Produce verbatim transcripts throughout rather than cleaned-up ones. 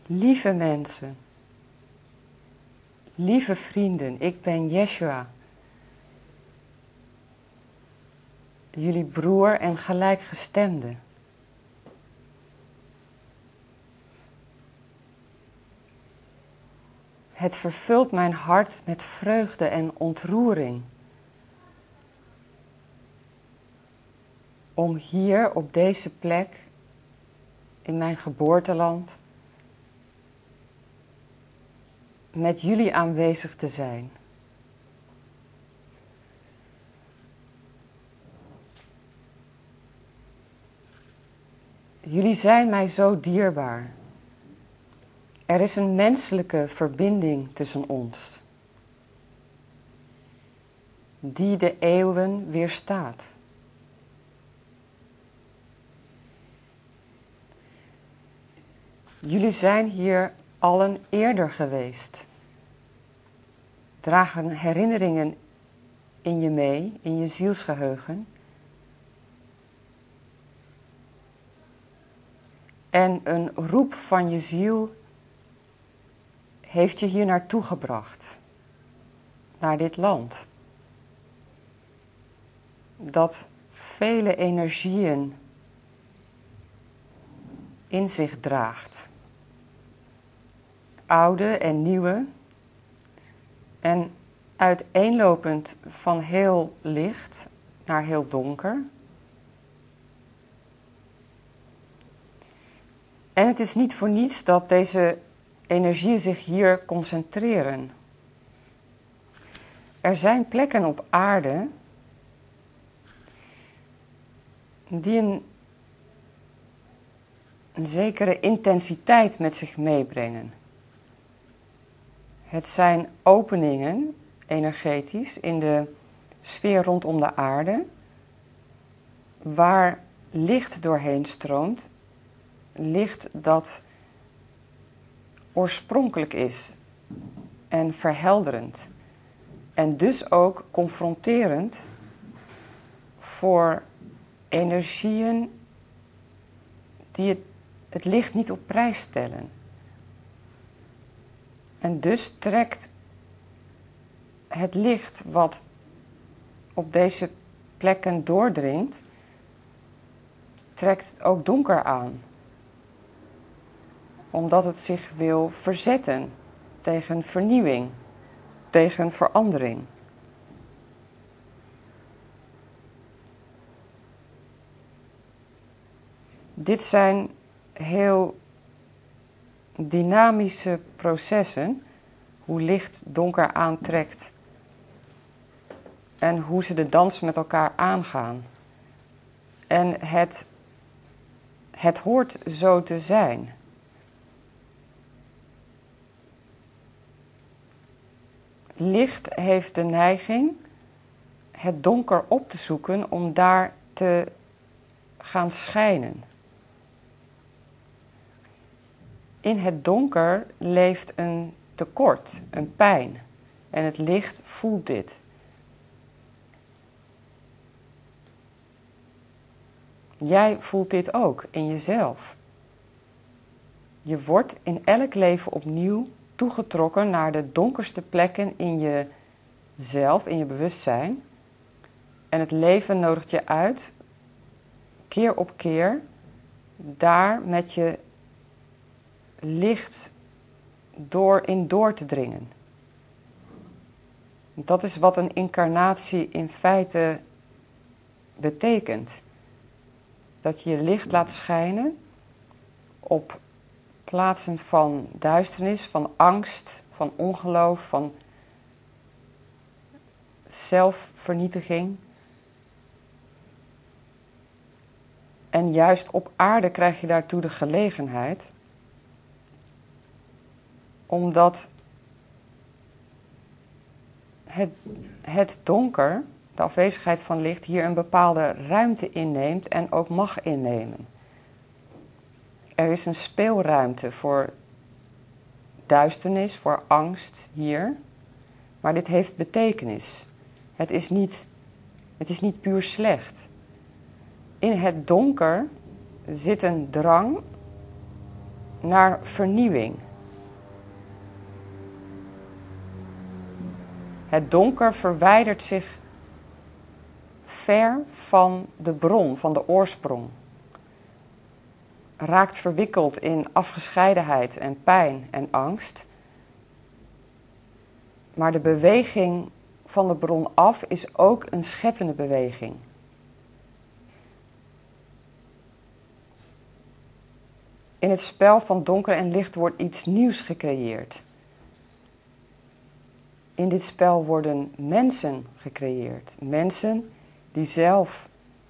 Lieve mensen, lieve vrienden, ik ben Yeshua, jullie broer en gelijkgestemde. Het vervult mijn hart met vreugde en ontroering om hier op deze plek in mijn geboorteland met jullie aanwezig te zijn. Jullie zijn mij zo dierbaar. Er is een menselijke verbinding tussen ons, die de eeuwen weerstaat. Jullie zijn hier allen eerder geweest, dragen herinneringen in je mee, in je zielsgeheugen. En een roep van je ziel heeft je hier naartoe gebracht, naar dit land, dat vele energieën in zich draagt. Oude en nieuwe, en uiteenlopend van heel licht naar heel donker. En het is niet voor niets dat deze energieën zich hier concentreren. Er zijn plekken op aarde die een, een zekere intensiteit met zich meebrengen. Het zijn openingen, energetisch, in de sfeer rondom de aarde, waar licht doorheen stroomt, licht dat oorspronkelijk is en verhelderend en dus ook confronterend voor energieën die het, het licht niet op prijs stellen. En dus trekt het licht wat op deze plekken doordringt, trekt het ook donker aan. Omdat het zich wil verzetten tegen vernieuwing, tegen verandering. Dit zijn heel dynamische processen, hoe licht donker aantrekt en hoe ze de dans met elkaar aangaan. En het, het hoort zo te zijn. Licht heeft de neiging het donker op te zoeken om daar te gaan schijnen. In het donker leeft een tekort, een pijn. En het licht voelt dit. Jij voelt dit ook in jezelf. Je wordt in elk leven opnieuw toegetrokken naar de donkerste plekken in jezelf, in je bewustzijn. En het leven nodigt je uit, keer op keer, daar met je licht door in door te dringen. Dat is wat een incarnatie in feite betekent. Dat je je licht laat schijnen op plaatsen van duisternis, van angst, van ongeloof, van zelfvernietiging. En juist op aarde krijg je daartoe de gelegenheid, omdat het, het donker, de afwezigheid van licht, hier een bepaalde ruimte inneemt en ook mag innemen. Er is een speelruimte voor duisternis, voor angst hier, maar dit heeft betekenis. Het is niet, het is niet puur slecht. In het donker zit een drang naar vernieuwing. Het donker verwijdert zich ver van de bron, van de oorsprong. Raakt verwikkeld in afgescheidenheid en pijn en angst. Maar de beweging van de bron af is ook een scheppende beweging. In het spel van donker en licht wordt iets nieuws gecreëerd. In dit spel worden mensen gecreëerd. Mensen die zelf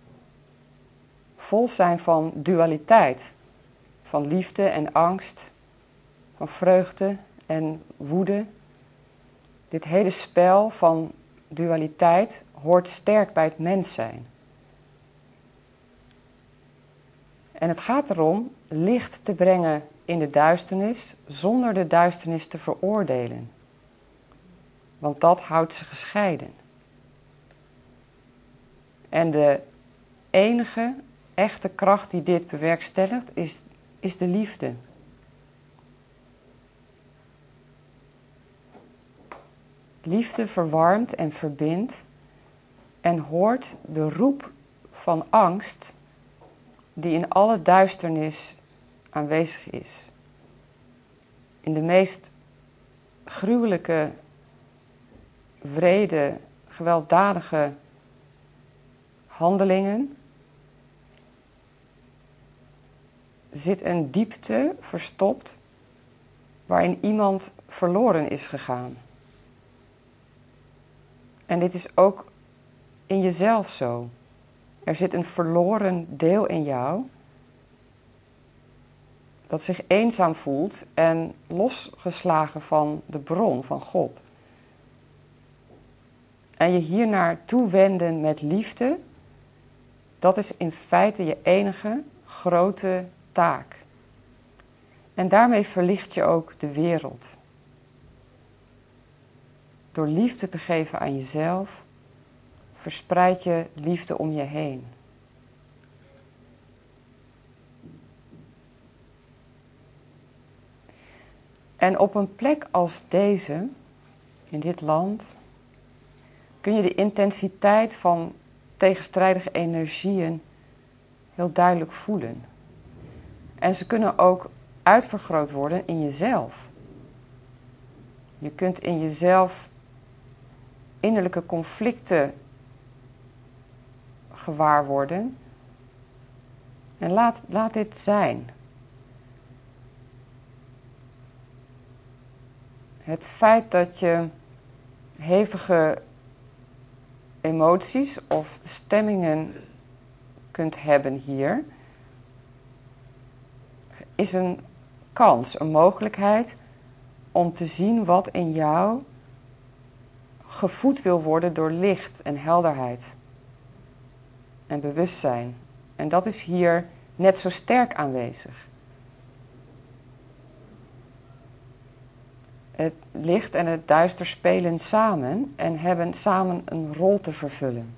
vol zijn van dualiteit. Van liefde en angst. Van vreugde en woede. Dit hele spel van dualiteit hoort sterk bij het mens zijn. En het gaat erom licht te brengen in de duisternis zonder de duisternis te veroordelen. Want dat houdt ze gescheiden. En de enige echte kracht die dit bewerkstelligt is, is de liefde. Liefde verwarmt en verbindt en hoort de roep van angst die in alle duisternis aanwezig is. In de meest gruwelijke, wrede, gewelddadige handelingen zit een diepte verstopt waarin iemand verloren is gegaan. En dit is ook in jezelf zo. Er zit een verloren deel in jou dat zich eenzaam voelt en losgeslagen van de bron van God. En je hier naartoe wenden met liefde, dat is in feite je enige grote taak. En daarmee verlicht je ook de wereld. Door liefde te geven aan jezelf, verspreid je liefde om je heen. En op een plek als deze, in dit land, kun je de intensiteit van tegenstrijdige energieën heel duidelijk voelen. En ze kunnen ook uitvergroot worden in jezelf. Je kunt in jezelf innerlijke conflicten gewaar worden. En laat, laat dit zijn. Het feit dat je hevige emoties of stemmingen kunt hebben hier, is een kans, een mogelijkheid om te zien wat in jou gevoed wil worden door licht en helderheid en bewustzijn. En dat is hier net zo sterk aanwezig. Het licht en het duister spelen samen en hebben samen een rol te vervullen.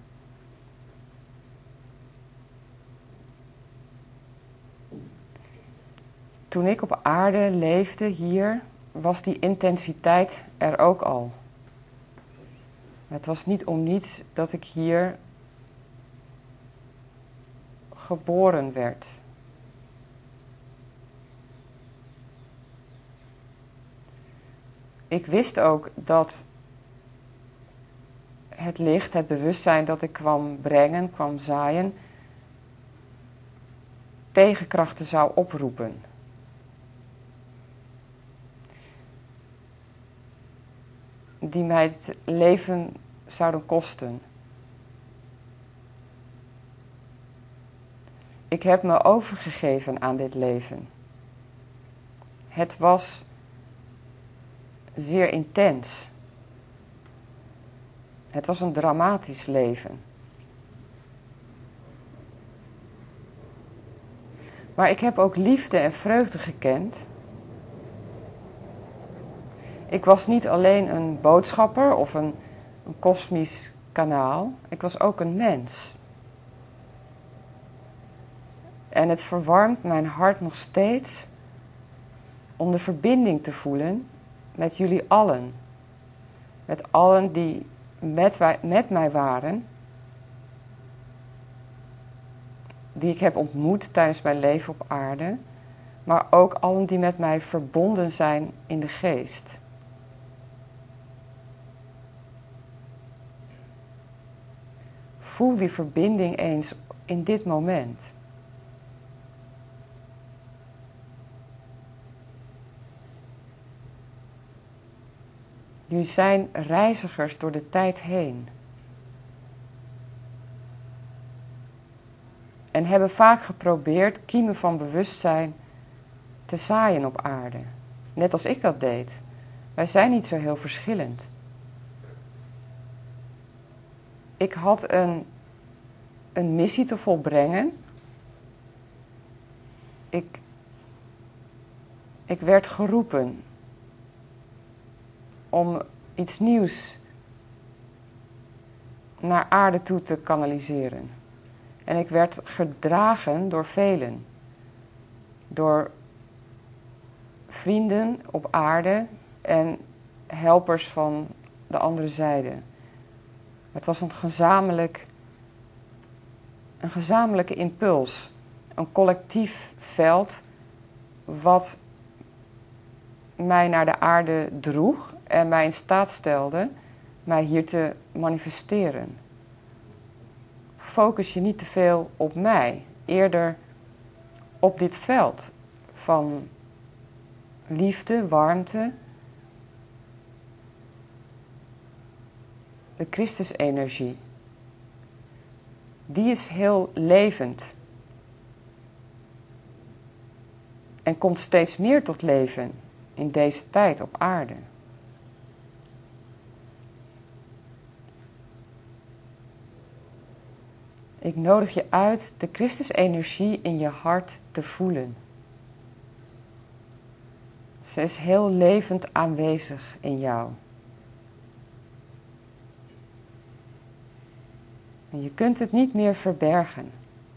Toen ik op aarde leefde hier, was die intensiteit er ook al. Het was niet om niets dat ik hier geboren werd. Ik wist ook dat het licht, het bewustzijn dat ik kwam brengen, kwam zaaien, tegenkrachten zou oproepen. Die mij het leven zouden kosten. Ik heb me overgegeven aan dit leven. Het was zeer intens. Het was een dramatisch leven. Maar ik heb ook liefde en vreugde gekend. Ik was niet alleen een boodschapper of een, een kosmisch kanaal. Ik was ook een mens. En het verwarmt mijn hart nog steeds om de verbinding te voelen met jullie allen. Met allen die met, wij, met mij waren, die ik heb ontmoet tijdens mijn leven op aarde, maar ook allen die met mij verbonden zijn in de geest. Voel die verbinding eens in dit moment. Jullie zijn reizigers door de tijd heen. En hebben vaak geprobeerd kiemen van bewustzijn te zaaien op aarde. Net als ik dat deed. Wij zijn niet zo heel verschillend. Ik had een, een missie te volbrengen. Ik, ik werd geroepen om iets nieuws naar aarde toe te kanaliseren. En ik werd gedragen door velen. Door vrienden op aarde en helpers van de andere zijde. Het was een gezamenlijk, een gezamenlijke impuls. Een collectief veld wat mij naar de aarde droeg en mij in staat stelde mij hier te manifesteren. Focus je niet te veel op mij, eerder op dit veld van liefde, warmte, de Christusenergie. Die is heel levend en komt steeds meer tot leven in deze tijd op aarde. Ik nodig je uit de Christusenergie in je hart te voelen. Ze is heel levend aanwezig in jou. En je kunt het niet meer verbergen.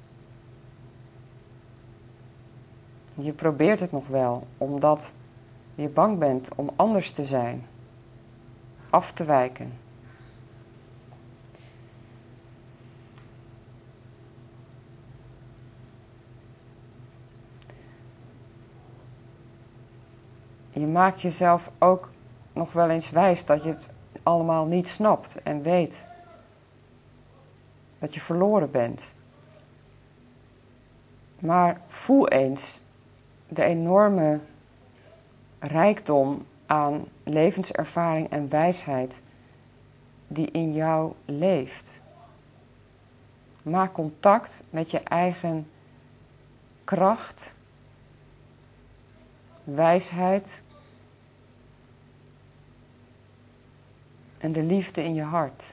Je probeert het nog wel, omdat je bang bent om anders te zijn, af te wijken. Je maakt jezelf ook nog wel eens wijs dat je het allemaal niet snapt en weet. Dat je verloren bent. Maar voel eens de enorme rijkdom aan levenservaring en wijsheid die in jou leeft. Maak contact met je eigen kracht, wijsheid en de liefde in je hart.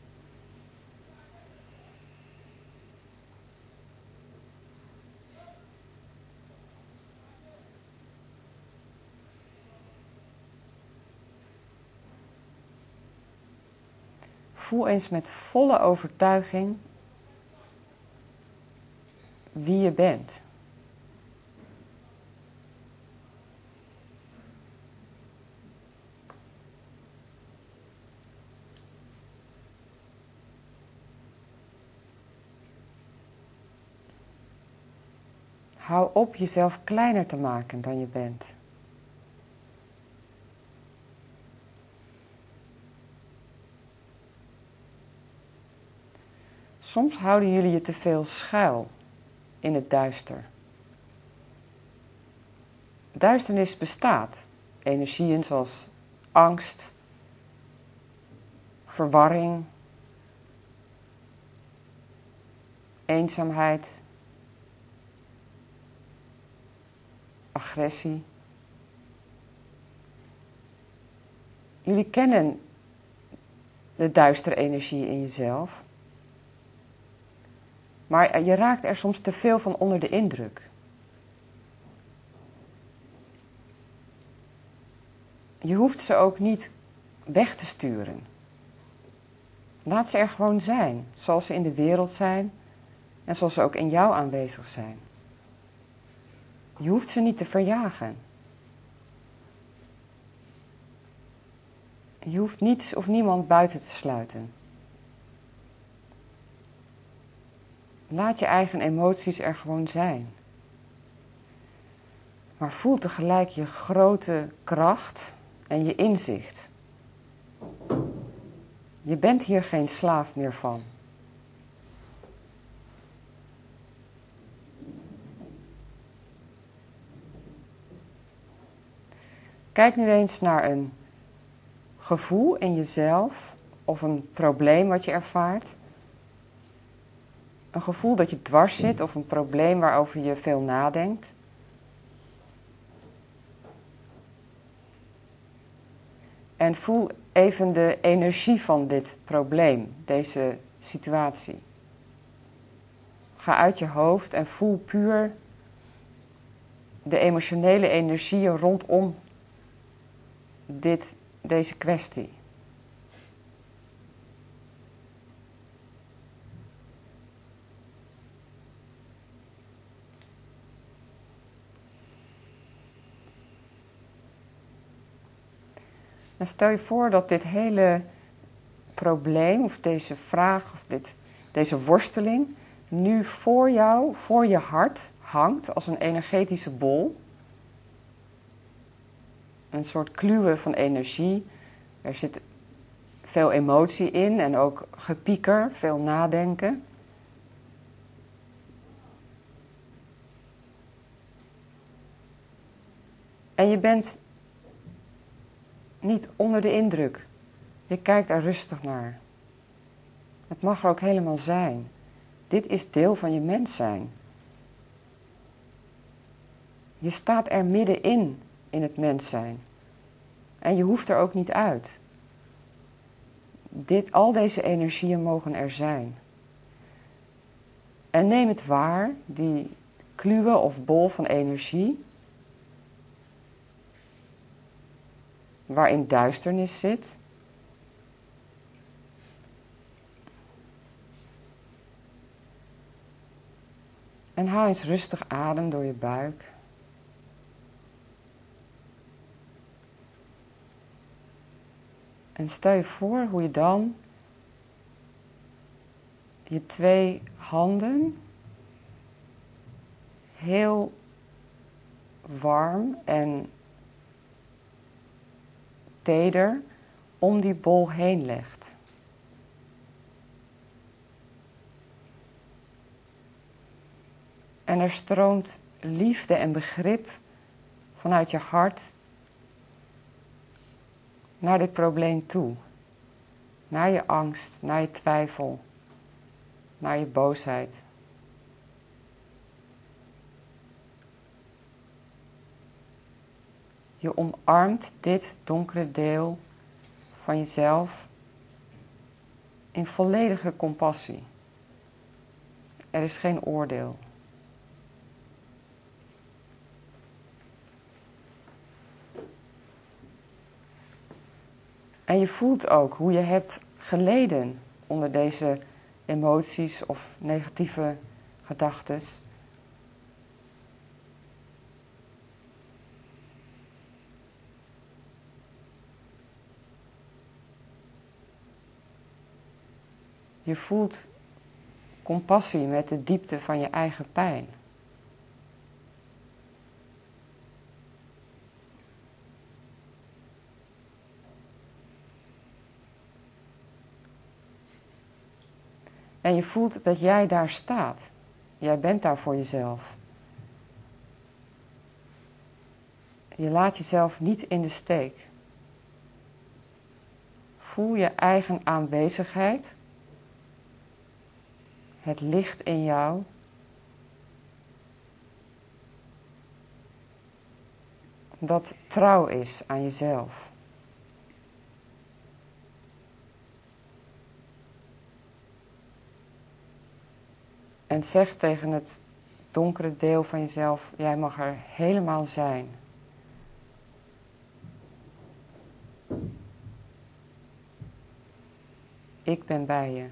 Voel eens met volle overtuiging wie je bent. Hou op jezelf kleiner te maken dan je bent. Soms houden jullie je te veel schuil in het duister. Duisternis bestaat. Energieën zoals angst, verwarring, eenzaamheid, agressie. Jullie kennen de duistere energie in jezelf. Maar je raakt er soms te veel van onder de indruk. Je hoeft ze ook niet weg te sturen. Laat ze er gewoon zijn, zoals ze in de wereld zijn en zoals ze ook in jou aanwezig zijn. Je hoeft ze niet te verjagen. Je hoeft niets of niemand buiten te sluiten. Laat je eigen emoties er gewoon zijn. Maar voel tegelijk je grote kracht en je inzicht. Je bent hier geen slaaf meer van. Kijk nu eens naar een gevoel in jezelf of een probleem wat je ervaart. Een gevoel dat je dwars zit of een probleem waarover je veel nadenkt. En voel even de energie van dit probleem, deze situatie. Ga uit je hoofd en voel puur de emotionele energieën rondom dit, deze kwestie. Dan stel je voor dat dit hele probleem of deze vraag of dit, deze worsteling nu voor jou, voor je hart hangt als een energetische bol. Een soort kluwen van energie. Er zit veel emotie in en ook gepieker, veel nadenken. En je bent niet onder de indruk. Je kijkt er rustig naar. Het mag er ook helemaal zijn. Dit is deel van je mens zijn. Je staat er middenin, in het mens zijn. En je hoeft er ook niet uit. Dit, al deze energieën mogen er zijn. En neem het waar, die kluwe of bol van energie, waarin duisternis zit. En haal eens rustig adem door je buik. En stel je voor hoe je dan je twee handen heel warm en teder om die bol heen legt. En er stroomt liefde en begrip vanuit je hart naar dit probleem toe. Naar je angst, naar je twijfel, naar je boosheid. Je omarmt dit donkere deel van jezelf in volledige compassie. Er is geen oordeel. En je voelt ook hoe je hebt geleden onder deze emoties of negatieve gedachten. Je voelt compassie met de diepte van je eigen pijn. En je voelt dat jij daar staat. Jij bent daar voor jezelf. Je laat jezelf niet in de steek. Voel je eigen aanwezigheid. Het licht in jou. Dat trouw is aan jezelf. En zeg tegen het donkere deel van jezelf, jij mag er helemaal zijn. Ik ben bij je.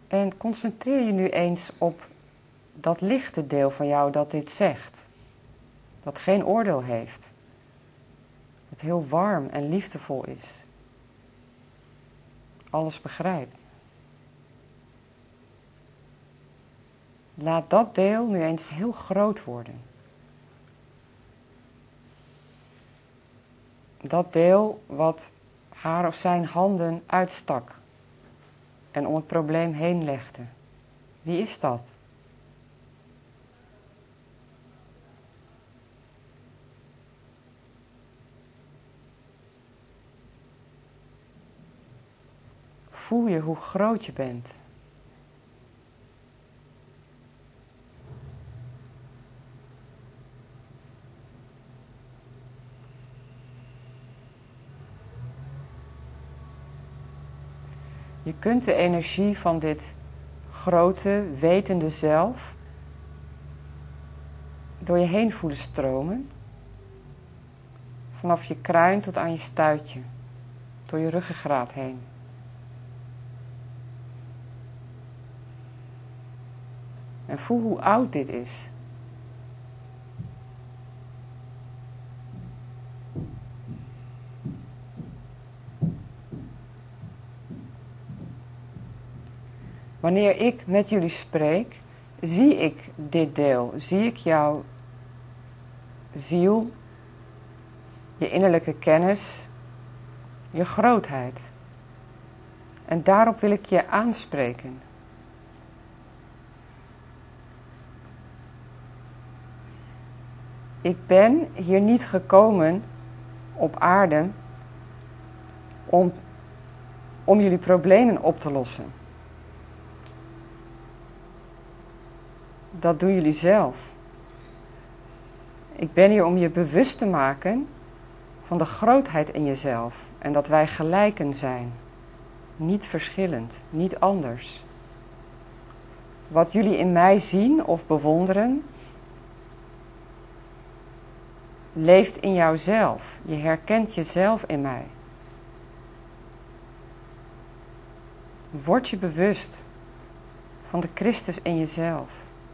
En concentreer je nu eens op dat lichte deel van jou dat dit zegt. Dat geen oordeel heeft. Dat heel warm en liefdevol is. Alles begrijpt. Laat dat deel nu eens heel groot worden. Dat deel wat haar of zijn handen uitstak en om het probleem heen legde. Wie is dat? Voel je hoe groot je bent? Je kunt de energie van dit grote, wetende zelf door je heen voelen stromen. Vanaf je kruin tot aan je stuitje, door je ruggengraat heen. En voel hoe oud dit is. Wanneer ik met jullie spreek, zie ik dit deel. Zie ik jouw ziel, je innerlijke kennis, je grootheid. En daarop wil ik je aanspreken. Ik ben hier niet gekomen op aarde om, om jullie problemen op te lossen. Dat doen jullie zelf. Ik ben hier om je bewust te maken van de grootheid in jezelf en dat wij gelijken zijn. Niet verschillend, niet anders. Wat jullie in mij zien of bewonderen, leeft in jouzelf. Je herkent jezelf in mij. Word je bewust van de Christus in jezelf.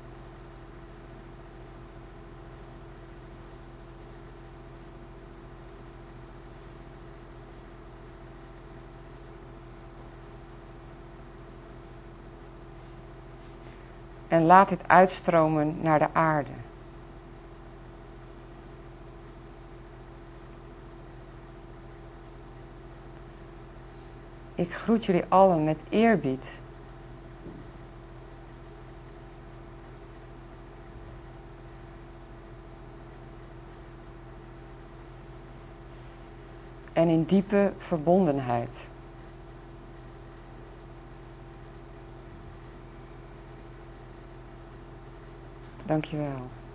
En laat dit uitstromen naar de aarde. Ik groet jullie allen met eerbied. En in diepe verbondenheid. Dank je wel.